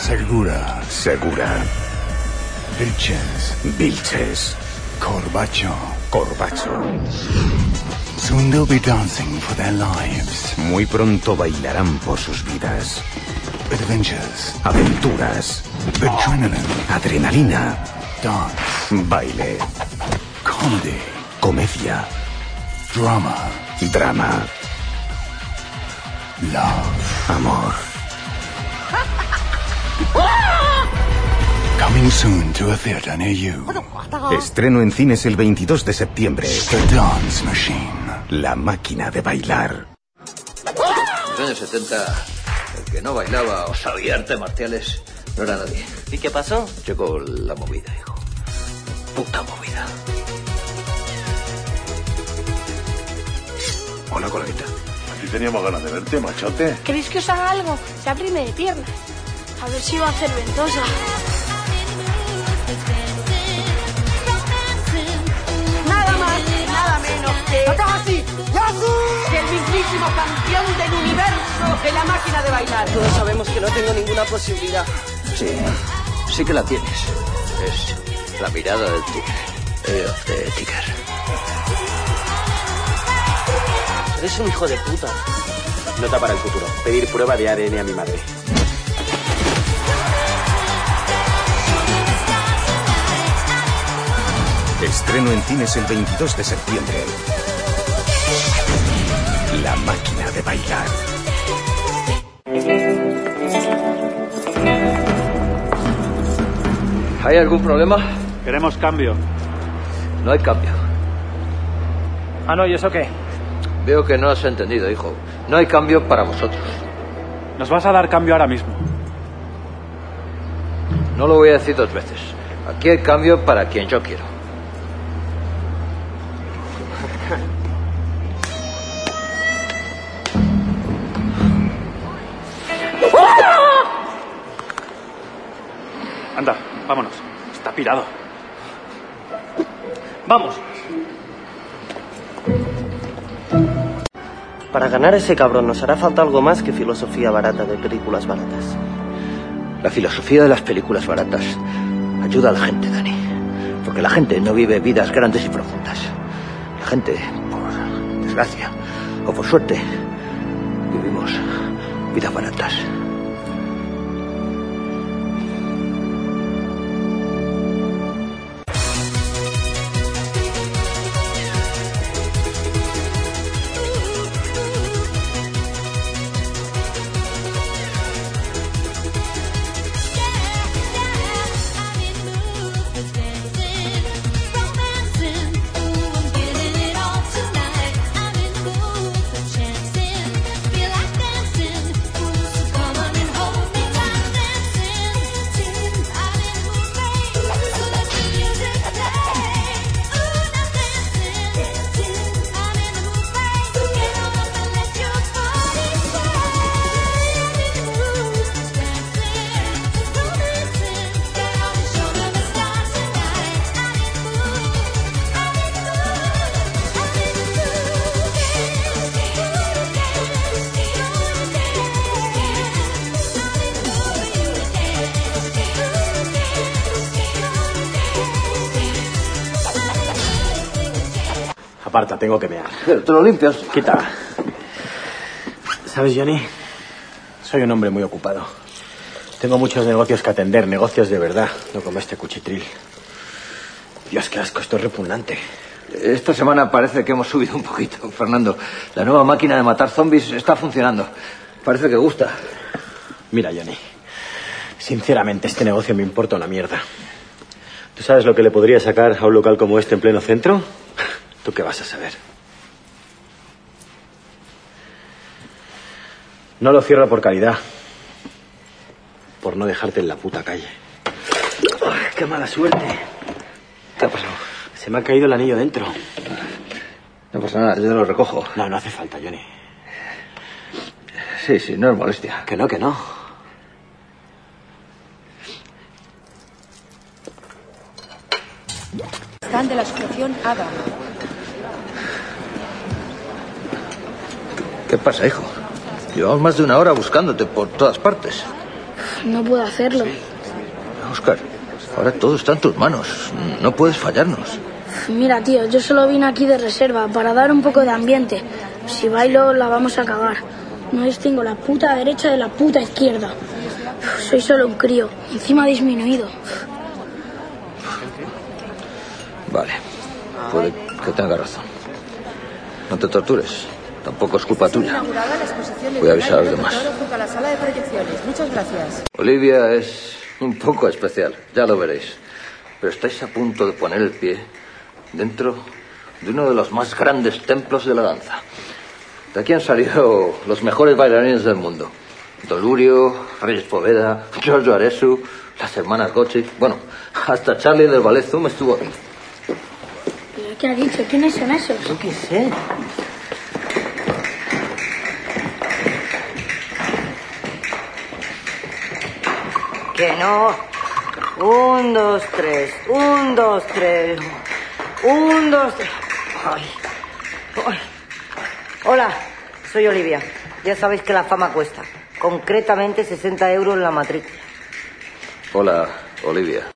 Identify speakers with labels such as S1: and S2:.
S1: Segura.
S2: Segura.
S1: Vilches.
S2: Vilches.
S1: Corbacho.
S2: Corbacho.
S1: Soon they'll be dancing for their lives.
S2: Muy pronto bailarán por sus vidas.
S1: Adventures.
S2: Aventuras.
S1: Adrenaline.
S2: Adrenalina.
S1: Dance.
S2: Baile.
S1: Comedy.
S2: Comedia.
S1: Drama.
S2: Drama.
S1: Love.
S2: Amor.
S1: Coming soon to a theater near you.
S2: Estreno en cines el 22 de septiembre.
S1: The Dance Machine.
S2: La máquina de bailar.
S3: En los años 70, el que no bailaba o sabía artes marciales no era nadie.
S4: ¿Y qué pasó?
S3: Llegó la movida, hijo. Puta movida. Hola, coleguita.
S5: Aquí teníamos ganas de verte, machote.
S6: ¿Queréis que os haga algo? Se abrime de piernas. A ver si va a hacer ventosa.
S7: Nada más y nada menos que... ¡Takahashi! ¡Yasu! Que el mismísimo campeón del universo de la máquina de bailar.
S4: Todos sabemos que no tengo ninguna posibilidad.
S3: Sí que la tienes. Es la mirada del tigre. De Tiger.
S4: Eres un hijo de puta. Nota para el futuro. Pedir prueba de ADN a mi madre.
S2: Estreno en cines el 22 de septiembre. La máquina de bailar.
S3: ¿Hay algún problema?
S8: Queremos cambio.
S3: No hay cambio.
S8: Ah, no, ¿y eso qué?
S3: Veo que no has entendido, hijo. No hay cambio para vosotros.
S8: Nos vas a dar cambio ahora mismo.
S3: No lo voy a decir dos veces. Aquí hay cambio para quien yo quiero.
S8: Anda, vámonos. Está pirado. ¡Vamos!
S4: Para ganar a ese cabrón nos hará falta algo más que filosofía barata de películas baratas.
S3: La filosofía de las películas baratas ayuda a la gente, Dani. Porque la gente no vive vidas grandes y profundas. La gente, por desgracia o por suerte, vivimos vidas baratas.
S4: Aparta, tengo que mear.
S3: Pero te lo limpias.
S4: Quita. ¿Sabes, Johnny? Soy un hombre muy ocupado. Tengo muchos negocios que atender, negocios de verdad, no como este cuchitril. Dios, qué asco, esto es repugnante.
S3: Esta semana parece que hemos subido un poquito, Fernando. La nueva máquina de matar zombies está funcionando. Parece que gusta.
S4: Mira, Johnny, sinceramente este negocio me importa una mierda. ¿Tú sabes lo que le podría sacar a un local como este en pleno centro? ¿Tú qué vas a saber? No lo cierro por calidad. Por no dejarte en la puta calle. ¡Ay, qué mala suerte!
S3: ¿Qué ha pasado?
S4: Se me ha caído el anillo dentro.
S3: No pasa nada, yo lo recojo.
S4: No, no hace falta, Johnny.
S3: Sí, no es molestia.
S4: Que no, que no.
S9: Están de la asociación Adam.
S3: ¿Qué pasa, hijo? Llevamos más de una hora buscándote por todas partes.
S6: No puedo hacerlo.
S3: Óscar, ahora todo está en tus manos. No puedes fallarnos.
S6: Mira, tío, yo solo vine aquí de reserva para dar un poco de ambiente. Si bailo, la vamos a acabar. No distingo la puta derecha de la puta izquierda. Soy solo un crío, encima disminuido.
S3: Vale, puede que tenga razón. No te tortures. Tampoco es culpa tuya. Voy a avisar a los demás.
S9: Muchas gracias.
S3: Olivia es un poco especial, ya lo veréis. Pero estáis a punto de poner el pie dentro de uno de los más grandes templos de la danza. De aquí han salido los mejores bailarines del mundo. Dolurio, Reyes Poveda, Giorgio Aresu, las hermanas Gocci. Bueno, hasta Charlie del Ballet Zoom estuvo aquí.
S6: ¿Pero qué ha dicho? ¿Quiénes son esos?
S3: Yo qué sé.
S7: Que no. 1, 2, 3. 1, 2, 3. 1, 2, 3. Ay. Ay. Hola, soy Olivia. Ya sabéis que la fama cuesta. Concretamente 60 euros la matrícula.
S3: Hola, Olivia.